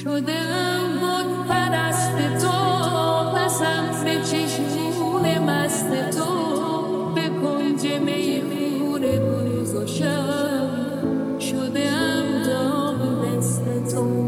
شدم بود پرست تو، بسم به چشمون مست تو، به کنج میخور روز و شب شدم دام دست تو،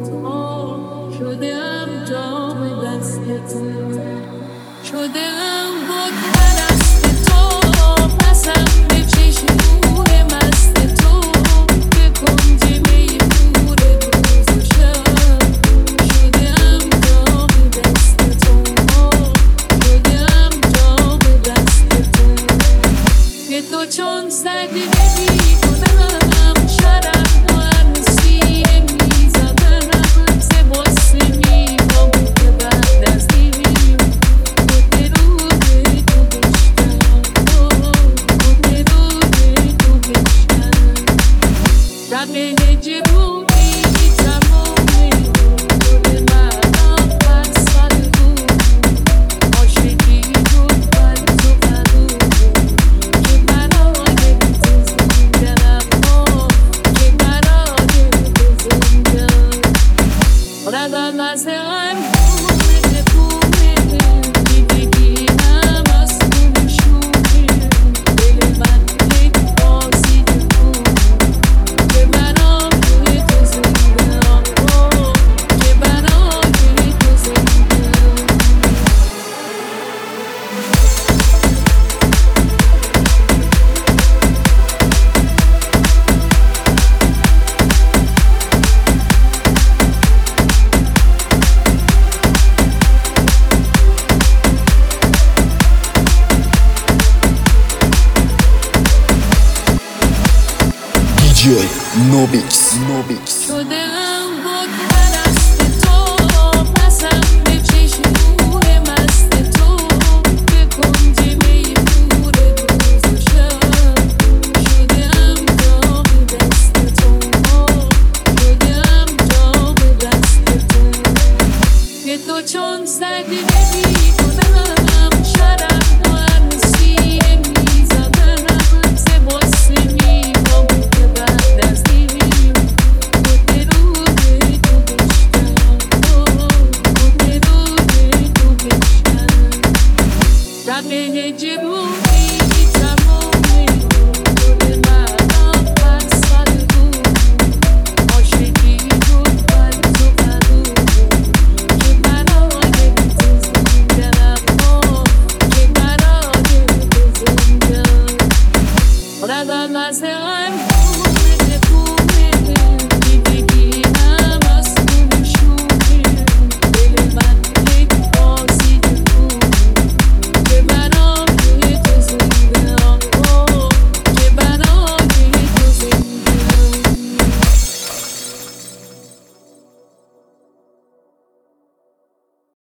شدم دام دست تو، شدم بود پرست تو، بسم به چشمون مست تو، به کنج میخور روز و شب شدم دام دست تو، شدم دام دست تو، که تو چون سگی کنم شرم و عروسی میزدم سه باسه میگم که بعد از این گوته روی تو بشتم گوته روی تو بشتم رقیل جبونی تمامه گل مردم بر سر بود عاشقی بود بر تو فرود که برای تو زندم که برای تو زندم ردم از هم بومه بومه دیدگی هم از تو نشونه دل من یک بازی بود که برای تو زندم که برای تو زندم DJ Nobix. شدم